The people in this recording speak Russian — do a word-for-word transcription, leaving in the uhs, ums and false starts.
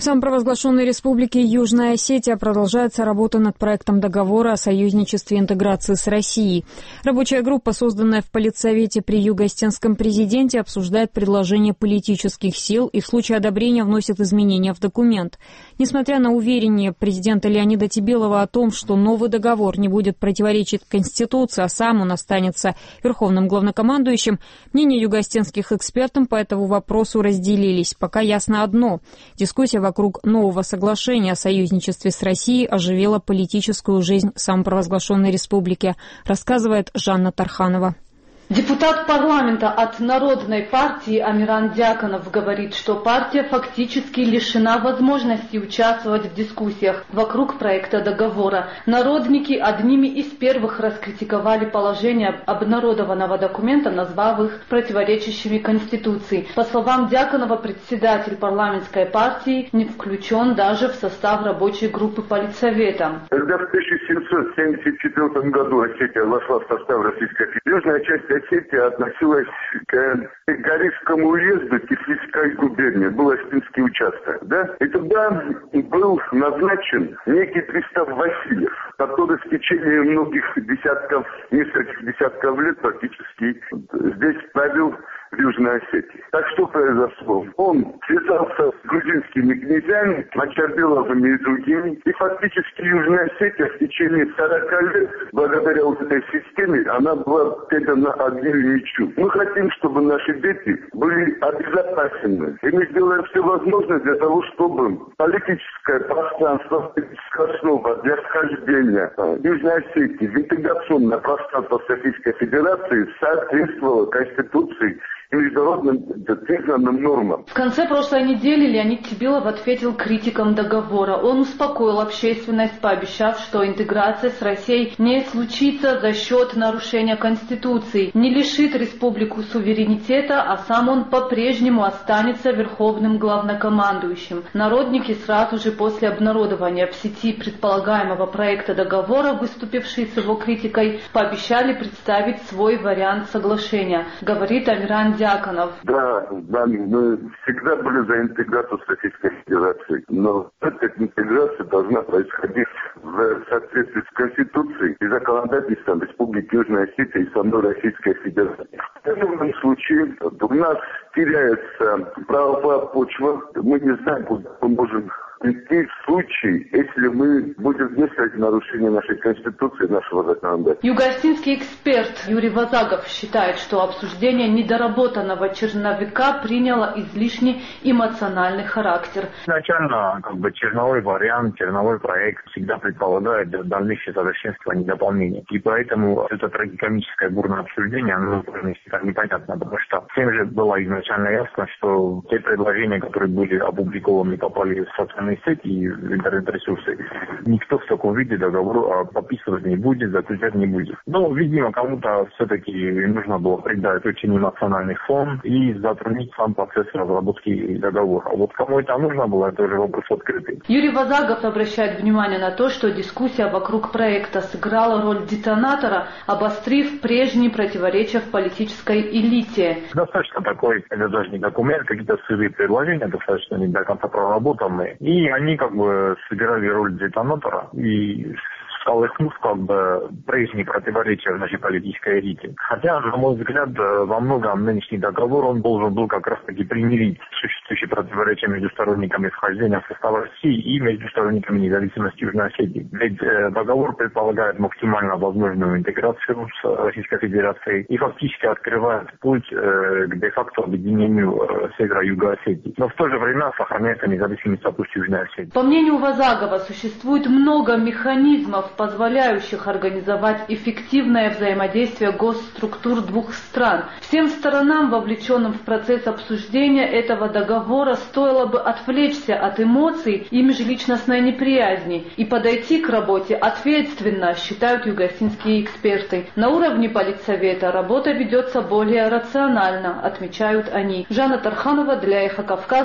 В самопровозглашенной республике Южная Осетия продолжается работа над проектом договора о союзничестве и интеграции с Россией. Рабочая группа, созданная в Политсовете при юго-осетинском президенте, обсуждает предложения политических сил и в случае одобрения вносит изменения в документ. Несмотря на уверение президента Леонида Тебелова о том, что новый договор не будет противоречить Конституции, а сам он останется верховным главнокомандующим, мнения юго-осетинских экспертов по этому вопросу разделились. Пока ясно одно – дискуссия вокруг нового соглашения о союзничестве с Россией оживила политическую жизнь самопровозглашенной республики, рассказывает Жанна Тарханова. Депутат парламента от Народной партии Амиран Дьяконов говорит, что партия фактически лишена возможности участвовать в дискуссиях вокруг проекта договора. Народники одними из первых раскритиковали положение обнародованного документа, назвав их противоречащими Конституции. По словам Дьяконова, председатель парламентской партии не включен даже в состав рабочей группы Политсовета. Когда в тысяча семьсот семьдесят четвёртом году Осетия вошла в состав Российской Федерации, южная часть Осетия относилась к Горисскому уезду Тифлисской губернии, был Астинский участок, да? И туда был назначен некий пристав Васильев, который в течение многих десятков, нескольких десятков лет практически здесь правил в Южной Осетии. Так что произошло? Он связался с грузинскими князьями, Мачарбеловыми и другими, и фактически Южная Осетия в течение сорока лет, благодаря вот этой системе, она была передана огню и мечу. Мы хотим, чтобы наши дети были обезопасены. И мы сделаем все возможное для того, чтобы политическое пространство, политическая основа для вхождения Южной Осетии в интеграционное пространство Российской Федерации соответствовало Конституции и международным признанным нормам. В конце прошлой недели Леонид Тебелов ответил критикам договора. Он успокоил общественность, пообещав, что интеграция с Россией не случится за счет нарушения Конституции, не лишит республику суверенитета, а сам он по-прежнему останется верховным главнокомандующим. Народники сразу же после обнародования в сети предполагаемого проекта договора, выступившие с его критикой, пообещали представить свой вариант соглашения, говорит Амиран Дьяконов. Да, да, мы всегда были за интеграцию с Российской Федерацией, но эта интеграция должна происходить в соответствии с Конституцией и законодательством Республики Южная Осетия и самой Российской Федерации. В данном случае у нас теряется правовая почва, мы не знаем, куда мы можем прийти в случае, если мы будем действовать в нарушении нашей Конституции, нашего законодательства. Юго-осетинский эксперт Юрий Вазагов считает, что обсуждение недоработанного черновика приняло излишне эмоциональный характер. Изначально как бы черновой вариант, черновой проект всегда предполагает дальнейшее совершенствование и дополнение. И поэтому это трагикомическое бурное обсуждение, оно так непонятно, потому что всем же было изначально ясно, что те предложения, которые были опубликованы, попали в социальные сети и в интернет-ресурсы, никто в таком виде договор подписывать не будет, заключать не будет. Но, видимо, кому-то все-таки нужно было придать очень эмоциональный фон и затруднить сам процесс разработки договора. А вот кому это нужно было, это уже вопрос открытый. Юрий Вазагов обращает внимание на то, что дискуссия вокруг проекта сыграла роль детонатора, обострив прежние противоречия в политической элите. Достаточно такой, это даже не документ, какие-то сырые предложения, достаточно не до конца проработанные. И они как бы сыграли роль детонатора и сколыхнув как бы прежние противоречия в нашей политической элите. Хотя, на мой взгляд, во многом нынешний договор он должен был как раз таки примирить существующие противоречия между сторонниками вхождения в состав России и между сторонниками независимости Южной Осетии. Ведь э, договор предполагает максимально возможную интеграцию с Российской Федерацией и фактически открывает путь э, к де-факто объединению э, Севера и Юга Осетии. Но в то же время сохраняется независимый статус Южной Осетии. По мнению Вазагова, существует много механизмов, позволяющих организовать эффективное взаимодействие госструктур двух стран. Всем сторонам, вовлеченным в процесс обсуждения этого договора, стоило бы отвлечься от эмоций и межличностной неприязни и подойти к работе ответственно, считают юго-осетинские эксперты. На уровне Политсовета работа ведется более рационально, отмечают они. Жанна Тарханова для Эхо Кавказа.